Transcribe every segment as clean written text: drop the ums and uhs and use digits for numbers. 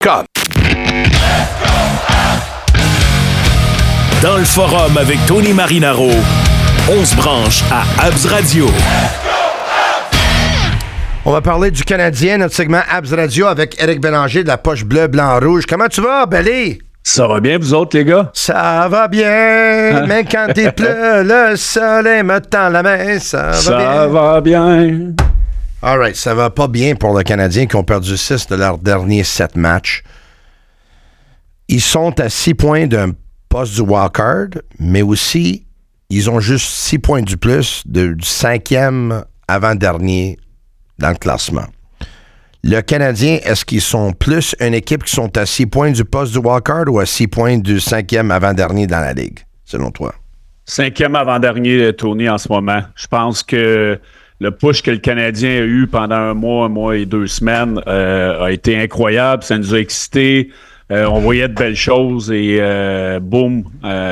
Dans le forum avec Tony Marinaro, on se branche à Abs Radio. On va parler du Canadien, notre segment Abs Radio avec Éric Bélanger de la poche bleu, blanc, rouge. Comment tu vas, Belly? Ça va bien, vous autres, les gars? Ça va bien, mais quand il pleut, le soleil me tend la main, ça va bien. All right, ça va pas bien pour le Canadien qui ont perdu 6 de leurs derniers 7 matchs. Ils sont à 6 points d'un poste du wildcard, mais aussi, ils ont juste 6 points du plus du 5e avant-dernier dans le classement. Le Canadien, est-ce qu'ils sont plus une équipe qui sont à 6 points du poste du wildcard ou à 6 points du 5e avant-dernier dans la Ligue, selon toi? 5e avant-dernier, Tony, en ce moment. Je pense que le push que le Canadien a eu pendant un mois et 2 semaines a été incroyable. Ça nous a excités. On voyait de belles choses et boum,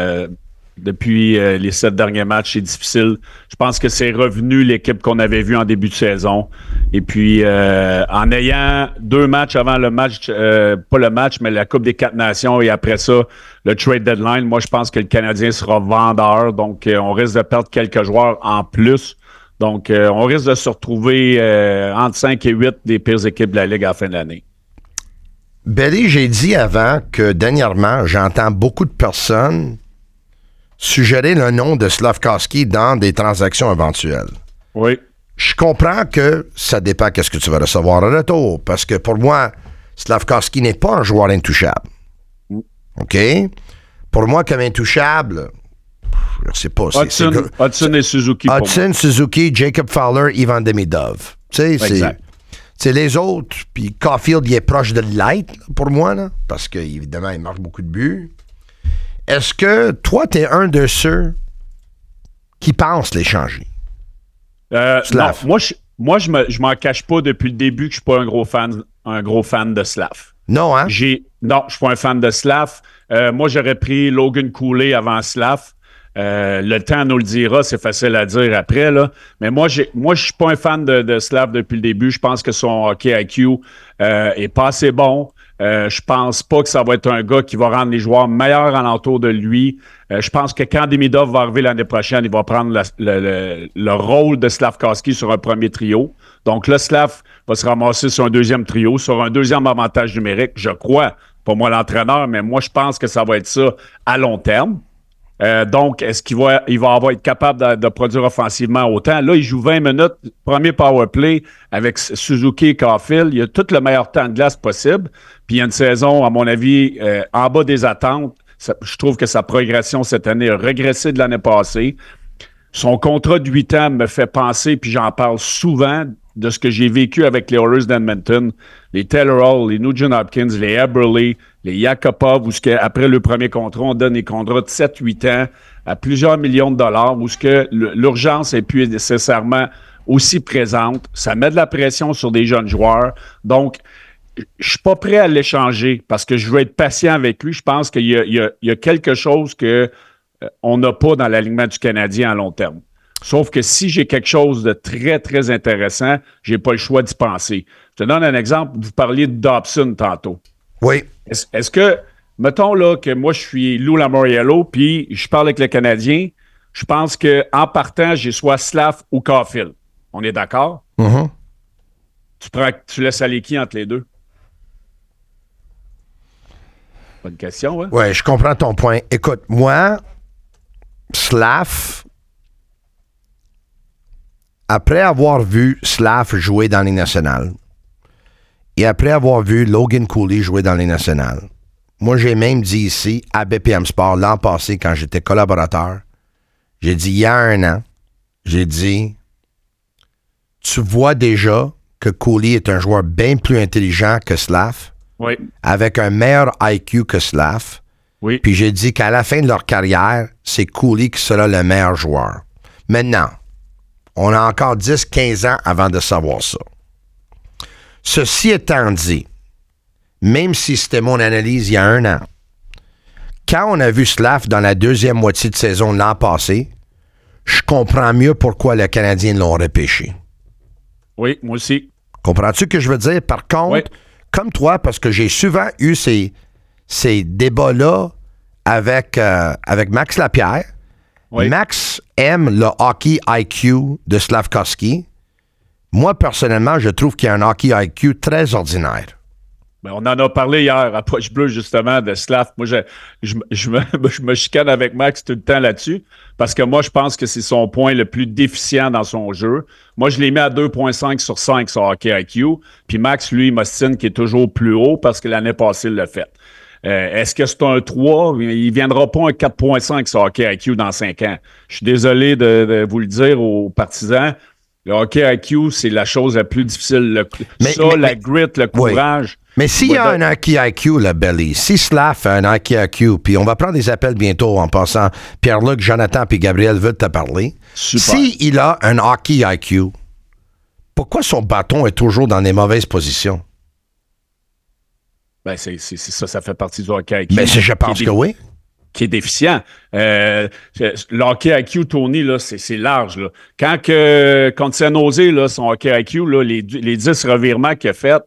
depuis les 7 derniers matchs, c'est difficile. Je pense que c'est revenu l'équipe qu'on avait vue en début de saison. Et puis, en ayant 2 matchs avant le match, pas le match, mais la Coupe des 4 Nations et après ça, le trade deadline, moi, je pense que le Canadien sera vendeur. Donc, on risque de perdre quelques joueurs en plus. Donc, on risque de se retrouver entre 5 et 8 des pires équipes de la Ligue à la fin de l'année. Belly, j'ai dit avant que dernièrement, j'entends beaucoup de personnes suggérer le nom de Slafkovsky dans des transactions éventuelles. Oui. Je comprends que ça dépend de ce que tu vas recevoir en retour, parce que pour moi, Slafkovsky n'est pas un joueur intouchable. OK? Pour moi, comme intouchable, je sais pas. Hudson et Suzuki. Hudson, Suzuki, Jacob Fowler, Ivan Demidov. Tu sais, c'est les autres. Puis Caulfield, il est proche de light pour moi, là, parce qu'évidemment, il marque beaucoup de buts. Est-ce que toi, tu es un de ceux qui pensent l'échanger? Non, moi, je m'en cache pas depuis le début que je suis pas un gros fan de Slav. Non, hein? Non, je suis pas un fan de Slav. Moi, j'aurais pris Logan Cooley avant Slav. Le temps nous le dira, c'est facile à dire après, là. Mais moi, je suis pas un fan de Slav depuis le début. Je pense que son hockey IQ est pas assez bon. Je pense pas que ça va être un gars qui va rendre les joueurs meilleurs alentour de lui. Je pense que quand Demidov va arriver l'année prochaine, il va prendre le rôle de Slafkovsky sur un premier trio. Donc là, Slav va se ramasser sur un deuxième trio, sur un deuxième avantage numérique, je crois. Pas moi l'entraîneur, mais moi, je pense que ça va être ça à long terme. Donc, est-ce qu'il va être capable de produire offensivement autant? Là, il joue 20 minutes, premier power play avec Suzuki et Caulfield. Il a tout le meilleur temps de glace possible. Puis il y a une saison, à mon avis, en bas des attentes. Je trouve que sa progression cette année a régressé de l'année passée. Son contrat de 8 ans me fait penser, puis j'en parle souvent, de ce que j'ai vécu avec les Oilers d'Edmonton, les Taylor Hall, les Nugent Hopkins, les Eberle, les Yakupov, où après le premier contrat, on donne des contrats de 7-8 ans à plusieurs millions de dollars, où l'urgence n'est plus nécessairement aussi présente. Ça met de la pression sur des jeunes joueurs. Donc, je suis pas prêt à l'échanger parce que je veux être patient avec lui. Je pense qu'il y a quelque chose qu'on n'a pas dans l'alignement du Canadien à long terme. Sauf que si j'ai quelque chose de très, très intéressant, j'ai pas le choix d'y penser. Je te donne un exemple. Vous parliez de Dobson tantôt. Oui. Est-ce que, mettons là que moi, je suis Lou Lamoriello, puis je parle avec le Canadien, je pense qu'en partant, j'ai soit Slav ou Caulfield. On est d'accord? Mm-hmm. Tu laisses aller qui entre les deux? Bonne question, hein? Oui, je comprends ton point. Écoute, moi, Slav, après avoir vu Slav jouer dans les nationales et après avoir vu Logan Cooley jouer dans les nationales, moi, j'ai même dit ici, à BPM Sport, l'an passé, quand j'étais collaborateur, j'ai dit, il y a 1 an, j'ai dit, tu vois déjà que Cooley est un joueur bien plus intelligent que Slav, oui, avec un meilleur IQ que Slav. Oui. Puis j'ai dit qu'à la fin de leur carrière, c'est Cooley qui sera le meilleur joueur. Maintenant, on a encore 10-15 ans avant de savoir ça. Ceci étant dit, même si c'était mon analyse il y a 1 an, quand on a vu Slav dans la deuxième moitié de saison l'an passé, je comprends mieux pourquoi les Canadiens l'ont repêché. Oui, moi aussi. Comprends-tu ce que je veux dire? Par contre, oui, comme toi, parce que j'ai souvent eu ces débats-là avec Max Lapierre. Oui. Max aime le hockey IQ de Slafkovský. Moi, personnellement, je trouve qu'il y a un hockey IQ très ordinaire. Ben, on en a parlé hier à Poche Bleue, justement, de Slav. Moi, je me chicane avec Max tout le temps là-dessus parce que moi, je pense que c'est son point le plus déficient dans son jeu. Moi, je l'ai mis à 2,5 sur 5 sur hockey IQ. Puis Max, lui, il m'ostine qui est toujours plus haut parce que l'année passée, il l'a fait. Est-ce que c'est un 3? Il viendra pas un 4,5 sur hockey IQ dans 5 ans. Je suis désolé de vous le dire aux partisans. Le hockey IQ, c'est la chose la plus difficile. La grit, le courage. Oui. Mais s'il y a un hockey IQ, là, Belly, si Slav a un hockey IQ, puis on va prendre des appels bientôt en passant, Pierre-Luc, Jonathan puis Gabriel veulent te parler. Super. S'il a un hockey IQ, pourquoi son bâton est toujours dans les mauvaises positions? Ben, c'est ça fait partie du hockey IQ. Mais je pense que oui. Qui est déficient. Le hockey IQ, Tony, là, c'est large. Là. Quand San Jose, là, son hockey IQ, là, les 10 revirements qu'il a fait,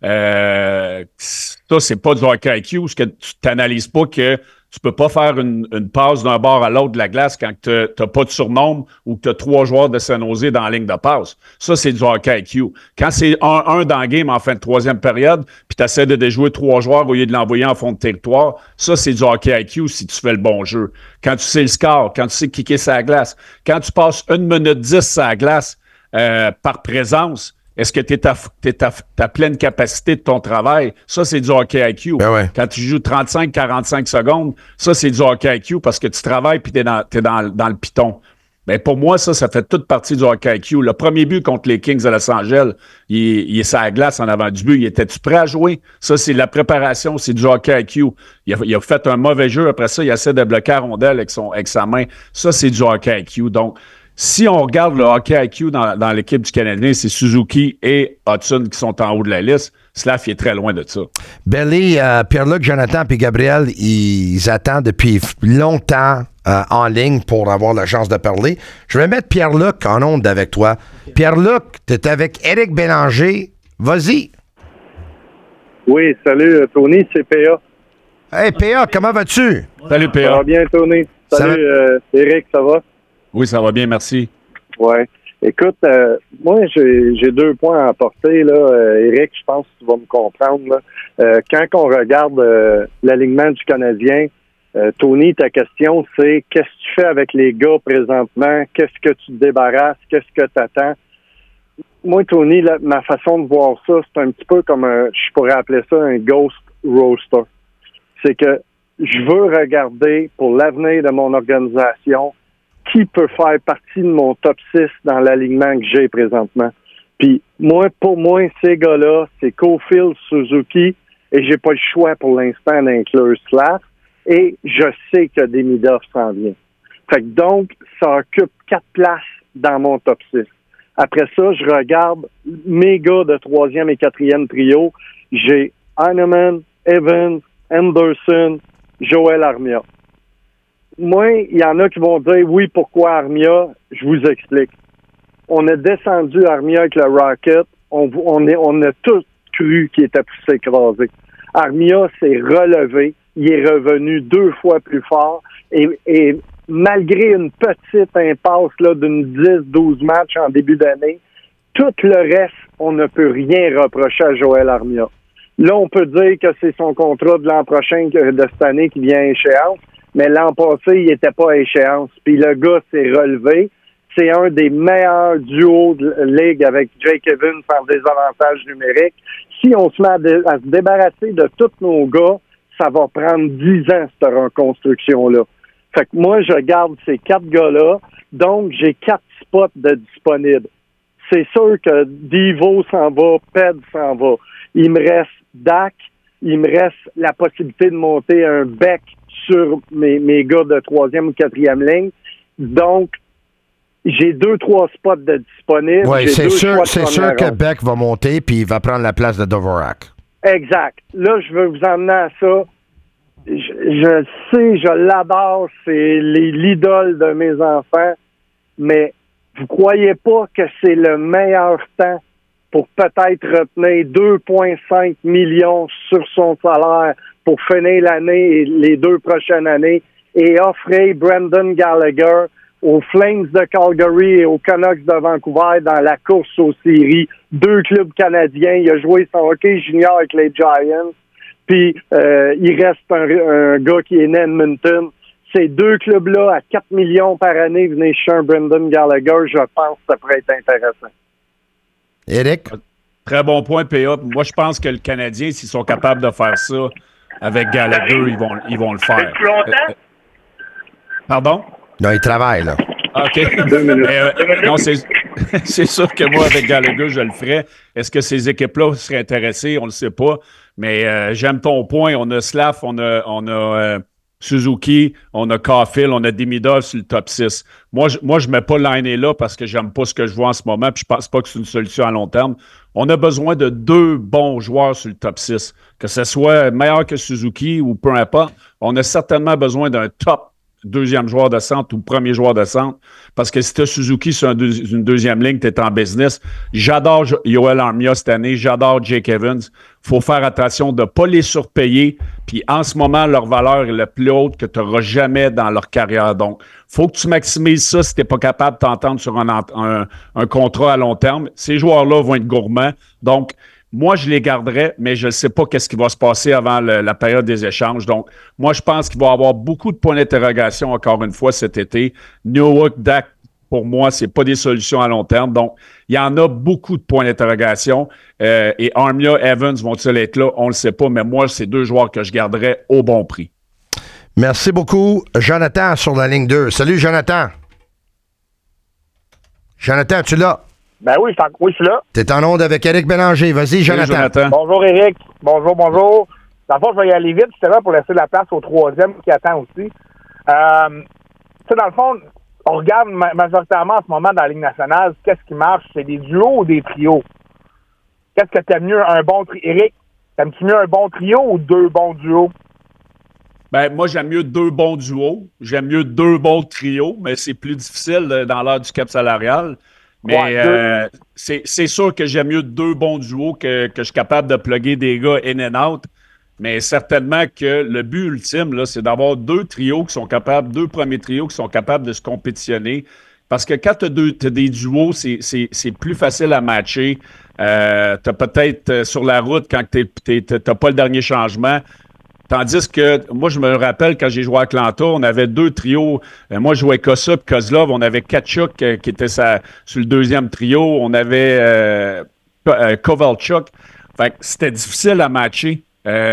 ça, c'est pas du hockey IQ, parce que tu t'analyses pas que tu peux pas faire une passe d'un bord à l'autre de la glace quand tu n'as pas de surnombre ou que tu as 3 joueurs de San Jose dans la ligne de passe. Ça, c'est du hockey IQ. Quand c'est 1-1 dans le game en fin de troisième période, puis tu essaies de déjouer 3 joueurs au lieu de l'envoyer en fond de territoire, ça, c'est du hockey IQ si tu fais le bon jeu. Quand tu sais le score, quand tu sais kicker sa glace, quand tu passes 1 minute 10 sa glace par présence, est-ce que tu es à pleine capacité de ton travail? Ça, c'est du hockey IQ. Ben ouais. Quand tu joues 35-45 secondes, ça, c'est du hockey IQ parce que tu travailles puis tu es dans le piton. Mais pour moi, ça fait toute partie du hockey IQ. Le premier but contre les Kings de Los Angeles, il est sur la glace en avant du but. Il était-tu prêt à jouer? Ça, c'est la préparation, c'est du hockey IQ. Il a fait un mauvais jeu. Après ça, il essaie de bloquer la rondelle avec sa main. Ça, c'est du hockey IQ. Donc, si on regarde le hockey IQ dans l'équipe du Canadien, c'est Suzuki et Hudson qui sont en haut de la liste. Slav, il est très loin de ça. Belly, Pierre-Luc, Jonathan et Gabriel, ils attendent depuis longtemps en ligne pour avoir la chance de parler. Je vais mettre Pierre-Luc en onde avec toi. Pierre-Luc, tu es avec Éric Bélanger. Vas-y. Oui, salut Tony, c'est PA. Hey PA, comment vas-tu? Salut PA. Ça va bien Tony. Salut Éric, ça va? Oui, ça va bien, merci. Oui. Écoute, moi, j'ai 2 points à apporter, là. Éric, je pense que tu vas me comprendre, là. Quand on regarde l'alignement du Canadien, Tony, ta question, c'est qu'est-ce que tu fais avec les gars présentement? Qu'est-ce que tu te débarrasses? Qu'est-ce que tu attends? Moi, Tony, ma façon de voir ça, c'est un petit peu comme je pourrais appeler ça un ghost roster. C'est que je veux regarder pour l'avenir de mon organisation qui peut faire partie de mon top 6 dans l'alignement que j'ai présentement. Puis pour moi, ces gars-là, c'est Caulfield, Suzuki, et j'ai pas le choix pour l'instant d'inclure Slav, et je sais que Demidov s'en vient. Fait que donc, ça occupe 4 places dans mon top 6. Après ça, je regarde mes gars de 3e et 4e trio. J'ai Heinemann, Evans, Anderson, Joel Armia. Moi, il y en a qui vont dire, oui, pourquoi Armia? Je vous explique. On a descendu Armia avec le Rocket. On a tous cru qu'il était pour s'écraser. Armia s'est relevé. Il est revenu 2 fois plus fort. Et malgré une petite impasse là, d'une 10-12 matchs en début d'année, tout le reste, on ne peut rien reprocher à Joel Armia. Là, on peut dire que c'est son contrat de l'an prochain, de cette année, qui vient à échéance. Mais l'an passé, il n'était pas à échéance. Puis le gars s'est relevé. C'est un des meilleurs duos de la Ligue avec Jake Evans par des avantages numériques. Si on se met à se débarrasser de tous nos gars, ça va prendre 10 ans, cette reconstruction-là. Fait que moi, je garde ces 4 gars-là. Donc, j'ai 4 spots de disponibles. C'est sûr que Devo s'en va, Ped s'en va. Il me reste Dak. Il me reste la possibilité de monter un bec sur mes gars de 3e ou 4e ligne. Donc, j'ai 2-3 spots de disponibles. Oui, c'est sûr que Beck va monter puis il va prendre la place de Dvorak. Exact. Là, je veux vous emmener à ça. Je sais, je l'adore. C'est l'idole de mes enfants. Mais vous croyez pas que c'est le meilleur temps pour peut-être retenir 2,5 millions sur son salaire pour finir l'année et les 2 prochaines années et offrir Brendan Gallagher aux Flames de Calgary et aux Canucks de Vancouver dans la course aux séries. 2 clubs canadiens. Il a joué son hockey junior avec les Giants. Puis, il reste un gars qui est né à Edmonton. Ces 2 clubs-là, à 4 millions par année, venaient chercher un Brendan Gallagher. Je pense que ça pourrait être intéressant. Éric? Très bon point, PA. Moi, je pense que le Canadien, s'ils sont capables de faire ça avec Gallagher, ils vont le faire. Plus longtemps? Pardon? Non, il travaille, là. OK. 2 minutes. Non, c'est sûr que moi, avec Gallagher, je le ferais. Est-ce que ces équipes-là seraient intéressées? On ne le sait pas. Mais j'aime ton point. On a Slav, on a Suzuki, on a Caulfield, on a Demidov sur le top 6. Moi, je ne mets pas Laine là parce que j'aime pas ce que je vois en ce moment puis je pense pas que c'est une solution à long terme. On a besoin de 2 bons joueurs sur le top 6. Que ce soit meilleur que Suzuki ou peu importe, on a certainement besoin d'un top 2e joueur de centre ou premier joueur de centre. Parce que si tu as Suzuki sur une 2e ligne, tu es en business. J'adore Yoel Armia cette année. J'adore Jake Evans. Faut faire attention de ne pas les surpayer. Puis en ce moment, leur valeur est la plus haute que tu n'auras jamais dans leur carrière. Donc, faut que tu maximises ça si tu n'es pas capable de t'entendre sur un contrat à long terme. Ces joueurs-là vont être gourmands. Donc, moi, je les garderais, mais je ne sais pas qu'est-ce qui va se passer avant la période des échanges. Donc, moi, je pense qu'il va y avoir beaucoup de points d'interrogation, encore une fois, cet été. Nowak, Dak, pour moi, c'est pas des solutions à long terme. Donc, il y en a beaucoup de points d'interrogation. Et Armia, Evans vont-ils être là? On ne le sais pas, mais moi, c'est 2 joueurs que je garderais au bon prix. Merci beaucoup. Jonathan sur la ligne 2. Salut, Jonathan. Jonathan, tu l'as? Ben oui, je suis là. T'es en onde avec Éric Bélanger. Vas-y, Jonathan. Bonjour, Éric. Bonjour. Dans le fond, je vais y aller vite, justement, pour laisser la place au 3e qui attend aussi. Tu sais, dans le fond, on regarde majoritairement en ce moment dans la Ligue nationale, qu'est-ce qui marche? C'est des duos ou des trios? Qu'est-ce que t'aimes mieux, un bon trio? Éric, t'aimes-tu mieux un bon trio ou 2 bons duos? Ben, moi, j'aime mieux 2 bons duos. J'aime mieux 2 bons trios, mais c'est plus difficile dans l'heure du cap salarial. Mais c'est sûr que j'aime mieux 2 bons duos que je suis capable de plugger des gars in and out. Mais certainement que le but ultime, là, c'est d'avoir 2 trios qui sont capables, 2 premiers trios qui sont capables de se compétitionner. Parce que quand tu as des duos, c'est plus facile à matcher. Tu as peut-être sur la route, quand tu n'as pas le dernier changement. Tandis que, moi, je me rappelle, quand j'ai joué à Atlanta, on avait 2 trios. Moi, je jouais Kossa et Kozlov. On avait Tkachuk qui était sur le 2e trio. On avait Kovalchuk. Fait que c'était difficile à matcher.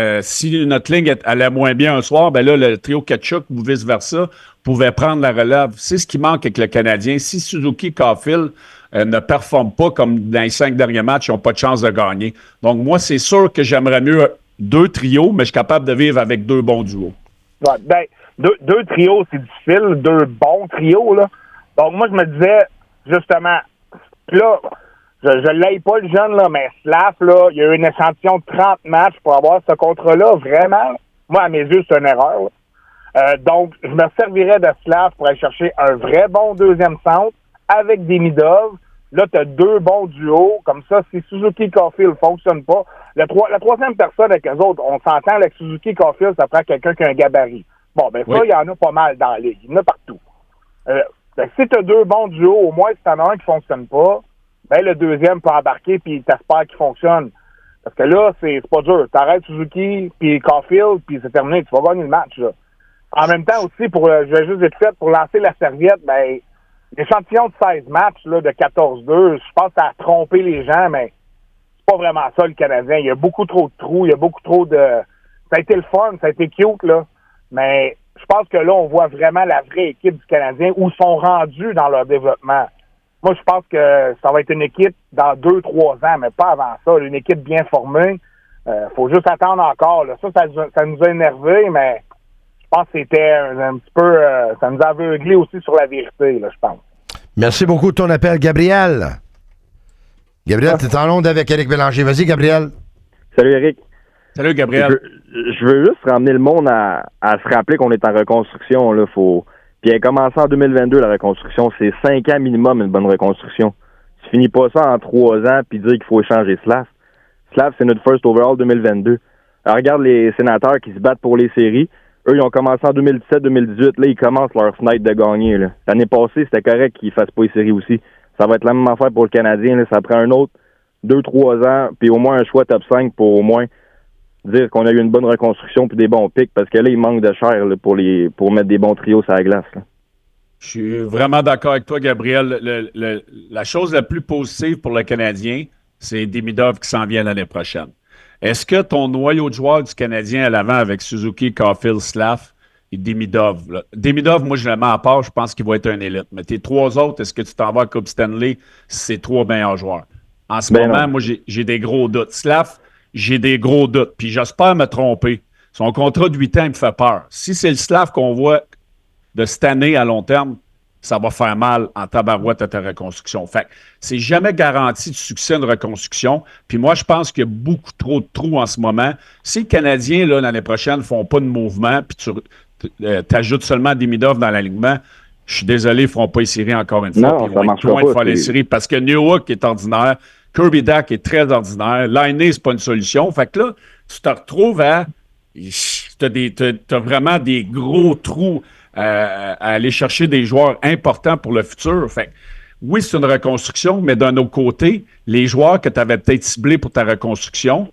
Si notre ligne allait moins bien un soir, ben là, le trio Tkachuk ou vice-versa pouvait prendre la relève. C'est ce qui manque avec le Canadien. Si Suzuki et Caulfield ne performent pas comme dans les 5 derniers matchs, ils n'ont pas de chance de gagner. Donc, moi, c'est sûr que j'aimerais mieux 2 trios, mais je suis capable de vivre avec 2 bons duos. Ouais, ben, 2 trios, c'est difficile. 2 bons trios, là. Donc, moi, je me disais, justement, là, je l'aille pas le jeune, là, mais Slav, là, il y a eu une échantillon de 30 matchs pour avoir ce contrat-là, vraiment. Moi, à mes yeux, c'est une erreur. Donc, je me servirais de Slav pour aller chercher un vrai bon 2e centre avec Demidov. Là, tu as 2 bons duos. Comme ça, si Suzuki et Caulfield ne fonctionnent pas, la 3e personne avec eux autres, on s'entend avec Suzuki et Caulfield, ça prend quelqu'un qui a un gabarit. Bon, ben ça, il y en a pas mal dans la ligue. Il y en a partout. Ben, si tu as 2 bons duos, au moins, si tu en as un qui ne fonctionne pas, ben le 2e peut embarquer puis t'espères qu'il fonctionne. Parce que là, c'est pas dur. T'arrêtes Suzuki puis Caulfield puis c'est terminé. Tu vas gagner le match, là. En même temps aussi, je vais juste vite fait, pour lancer la serviette, ben, l'échantillon de 16 matchs, là, de 14-2, je pense que ça a trompé les gens, mais c'est pas vraiment ça, le Canadien. Il y a beaucoup trop de trous, il y a beaucoup trop de... Ça a été le fun, ça a été cute, là, mais je pense que là, on voit vraiment la vraie équipe du Canadien où ils sont rendus dans leur développement. Moi, je pense que ça va être une équipe dans 2-3 ans, mais pas avant ça. Une équipe bien formée. Faut juste attendre encore. Là. Ça nous a énervés, mais je pense que c'était un petit peu... ça nous a aveuglés aussi sur la vérité, là, je pense. Merci beaucoup de ton appel, Gabriel. Gabriel, tu es en onde avec Éric Bélanger. Vas-y, Gabriel. Salut, Éric. Salut, Gabriel. Je veux juste ramener le monde à se rappeler qu'on est en reconstruction. Là, Puis elle a commencé en 2022, la reconstruction. C'est 5 ans minimum, une bonne reconstruction. Tu finis pas ça en 3 ans puis dire qu'il faut échanger Slav. Slav, c'est notre first overall 2022. Alors, regarde les Sénateurs qui se battent pour les séries. Eux, ils ont commencé en 2017-2018. Là, ils commencent leur fenêtre de gagner. Là. L'année passée, c'était correct qu'ils fassent pas les séries aussi. Ça va être la même affaire pour le Canadien. Là. Ça prend un autre 2-3 ans, puis au moins un choix top 5 pour au moins dire qu'on a eu une bonne reconstruction puis des bons pics, parce que là, il manque de chair là, pour mettre des bons trios sur la glace. Là. Je suis vraiment d'accord avec toi, Gabriel. La chose la plus positive pour le Canadien, c'est Demidov qui s'en vient l'année prochaine. Est-ce que ton noyau de joueurs du Canadien à l'avant avec Suzuki, Caulfield, Slav et Demidov, là. Demidov, moi, je le mets à part, je pense qu'il va être un élite. Mais tes 3 autres, est-ce que tu t'en vas à Coupe Stanley si c'est 3 meilleurs joueurs? En ce moment, non. moi, j'ai des gros doutes. Slav, j'ai des gros doutes. Puis j'espère me tromper. Son contrat de 8 ans, il me fait peur. Si c'est le Slav qu'on voit de cette année à long terme, ça va faire mal en tabarouette à ta reconstruction. Fait que c'est jamais garanti de succès une reconstruction. Puis moi, je pense qu'il y a beaucoup trop de trous en ce moment. Si les Canadiens, là, l'année prochaine, ne font pas de mouvement, puis tu ajoutes seulement Demidov dans l'alignement, je suis désolé, ils ne feront pas les séries encore une fois. Non, ils vont être loin de faire les séries parce que Newhook est ordinaire, Kirby Dach est très ordinaire, Laine, c'est pas une solution. Fait que là, tu te retrouves à... T'as vraiment des gros trous à aller chercher des joueurs importants pour le futur. Fait que, oui, c'est une reconstruction, mais d'un autre côté, les joueurs que tu avais peut-être ciblés pour ta reconstruction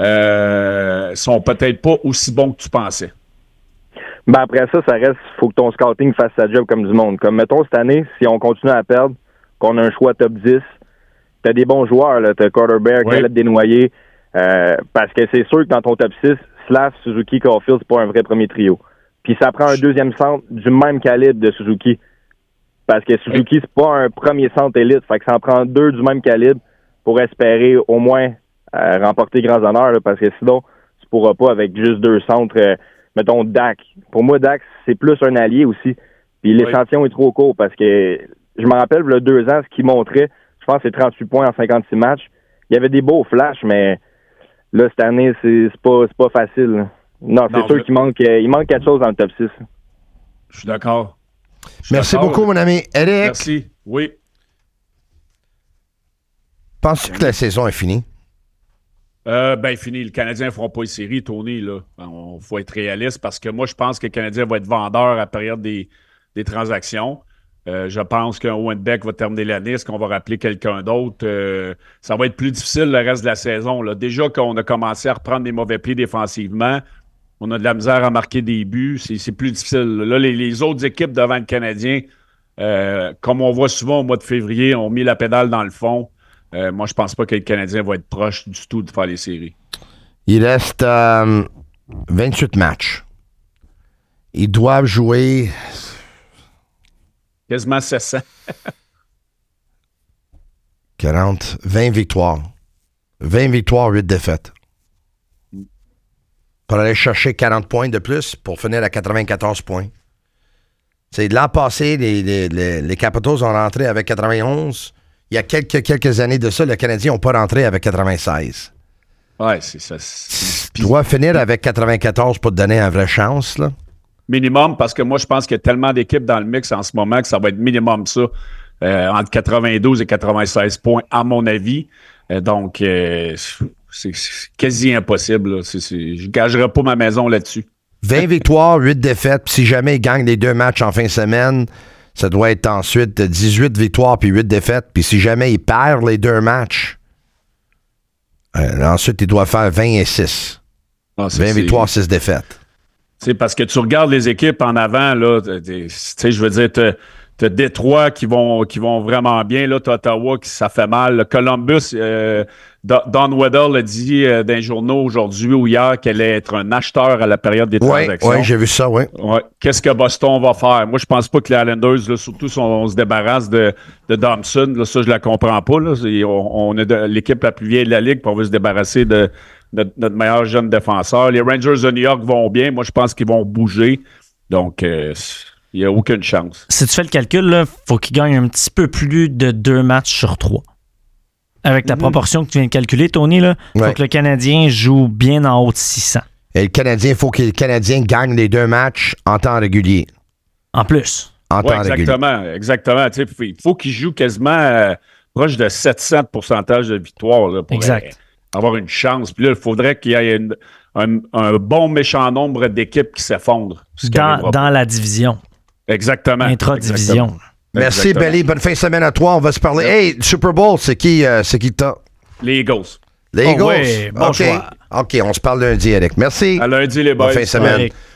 sont peut-être pas aussi bons que tu pensais. Ben après ça reste, il faut que ton scouting fasse sa job comme du monde. Comme mettons cette année, si on continue à perdre, qu'on a un choix top 10, t'as des bons joueurs, là, t'as Carter Bear, Caleb Desnoyers, parce que c'est sûr que dans ton top 6, Slav, Suzuki, Caulfield, c'est pas un vrai premier trio. Puis ça prend un deuxième centre du même calibre de Suzuki. Parce que Suzuki, c'est pas un premier centre élite. Fait que ça en prend 2 du même calibre pour espérer au moins remporter grands honneurs. Là, parce que sinon, tu pourras pas avec juste 2 centres. Mettons Dach. Pour moi, Dach, c'est plus un allié aussi. Puis l'échantillon est trop court parce que je me rappelle, il y a 2 ans, ce qu'il montrait, je pense que c'est 38 points en 56 matchs. Il y avait des beaux flashs, mais là, cette année, c'est pas facile. Là. Non, c'est sûr qu'il manque quelque chose dans le top 6. Je suis d'accord. Merci beaucoup, mon ami. Eric. Merci. Oui. Penses-tu que la saison est finie? Fini. Le Canadien ne fera pas une série, Tony. Il faut être réaliste parce que moi, je pense que le Canadien va être vendeur à la période des transactions. Je pense qu'un Owen Beck va terminer l'année. Est-ce qu'on va rappeler quelqu'un d'autre? Ça va être plus difficile le reste de la saison. Là. Déjà qu'on a commencé à reprendre des mauvais plis défensivement, on a de la misère à marquer des buts. C'est plus difficile. Là, les autres équipes devant le Canadien, comme on voit souvent au mois de février, ont mis la pédale dans le fond. Moi, je pense pas que le Canadien va être proche du tout de faire les séries. Il reste 28 matchs. Ils doivent jouer... Quasiment 700. 20 victoires. 20 victoires, 8 défaites. Pour aller chercher 40 points de plus pour finir à 94 points. C'est l'an passé, les Capitals ont rentré avec 91. Il y a quelques années de ça, les Canadiens n'ont pas rentré avec 96. Ouais, c'est ça. Tu dois finir avec 94 pour te donner une vraie chance, là. Minimum, parce que moi, je pense qu'il y a tellement d'équipes dans le mix en ce moment que ça va être minimum ça, entre 92 et 96 points, à mon avis. Donc, c'est quasi impossible. Je ne gagerai pas ma maison là-dessus. 20 victoires, 8 défaites. Puis si jamais ils gagnent les 2 matchs en fin de semaine, ça doit être ensuite 18 victoires puis 8 défaites. Puis si jamais ils perdent les 2 matchs, ensuite, ils doivent faire 20 et 6. 20 victoires, 6 défaites. C'est parce que tu regardes les équipes en avant, là, je veux dire, t'as Détroit qui vont vraiment bien, là, t'as Ottawa qui ça fait mal. Le Columbus, Don Weddle l'a dit dans les journaux aujourd'hui ou hier qu'elle allait être un acheteur à la période des transactions. Oui, j'ai vu ça, oui. Ouais. Qu'est-ce que Boston va faire? Moi, je pense pas que les Islanders, là, surtout si on se débarrasse de Thompson, là, ça, je la comprends pas. Là. On est l'équipe la plus vieille de la Ligue, puis on veut se débarrasser de notre meilleur jeune défenseur. Les Rangers de New York vont bien. Moi, je pense qu'ils vont bouger. Donc, il n'y a aucune chance. Si tu fais le calcul, il faut qu'ils gagnent un petit peu plus de 2 matchs sur 3. Avec la proportion que tu viens de calculer, Tony, il faut que le Canadien joue bien en haut de 600. Et il faut que le Canadien gagne les 2 matchs en temps régulier. En plus. En temps régulier. Exactement. Il faut qu'il joue quasiment proche de 700 de pourcentage de victoire là, pour avoir une chance. Puis là, il faudrait qu'il y ait un bon méchant nombre d'équipes qui s'effondrent. Dans la division. Exactement. Intra-division. Merci, Belly. Bonne fin de semaine à toi. On va se parler. Hey, Super Bowl, c'est qui t'as? Les Eagles. Les Eagles? Oui, bon choix. OK, on se parle lundi, Eric. Merci. À lundi, les boys. Bonne fin de semaine.